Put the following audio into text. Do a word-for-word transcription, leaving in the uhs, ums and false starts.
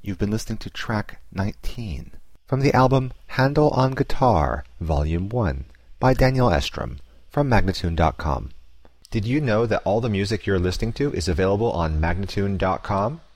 You've been listening to track nineteen from the album Handel on Guitar, Volume one by Daniel Estrom from Magnatune dot com. Did you know that all the music you're listening to is available on Magnatune dot com?